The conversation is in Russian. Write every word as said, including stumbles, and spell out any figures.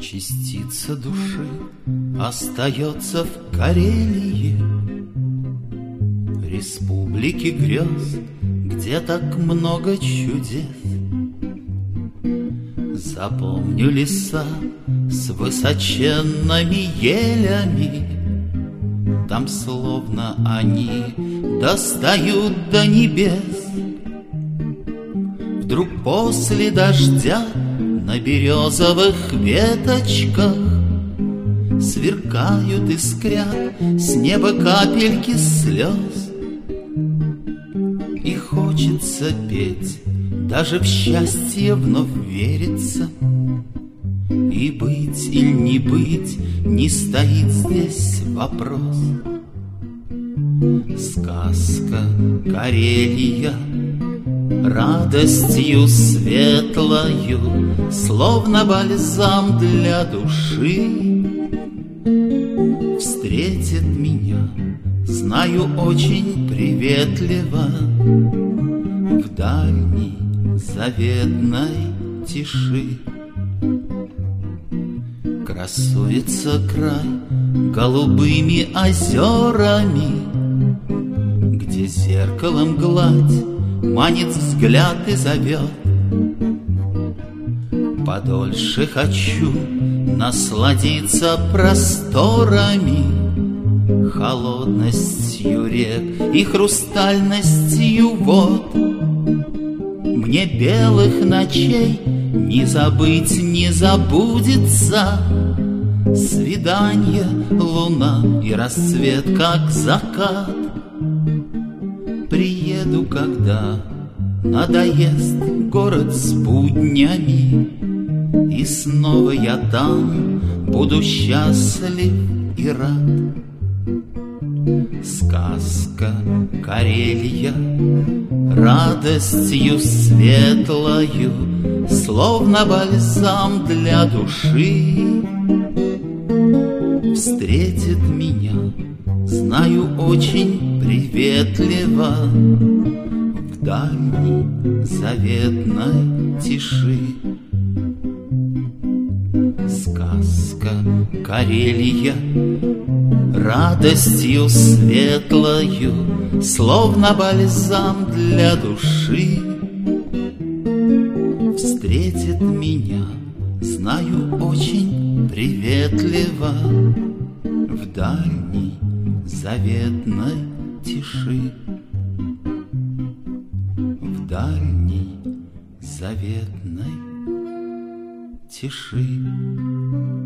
Частица души остается в Карелии, республике грез, где так много чудес. Запомню леса с высоченными елями, там словно они достают до небес. Вдруг после дождя на березовых веточках сверкают, искрят с неба капельки слез. И хочется петь, даже в счастье вновь верится, и быть или не быть, не стоит здесь вопрос. Сказка Карелия радостью светлою, словно бальзам для души, встретит меня, знаю, очень приветливо, в дальней заветной тиши. Красуется край голубыми озерами, где зеркалом гладь манит взгляд и зовет. Подольше хочу насладиться просторами, холодностью рек и хрустальностью вод. Мне белых ночей не забыть, не забудется, свиданье, луна и рассвет, как закат. Приеду, когда надоест город с буднями, и снова я там буду счастлив и рад. Сказка Карелия радостью светлою, словно бальзам для души, встретит меня, знаю, очень приветливо, в дальней заветной тиши. Сказка Карелия радостью светлою, словно бальзам для души, встретит меня, знаю, очень приветливо, в дальней заветной тиши. В дальней заветной тиши.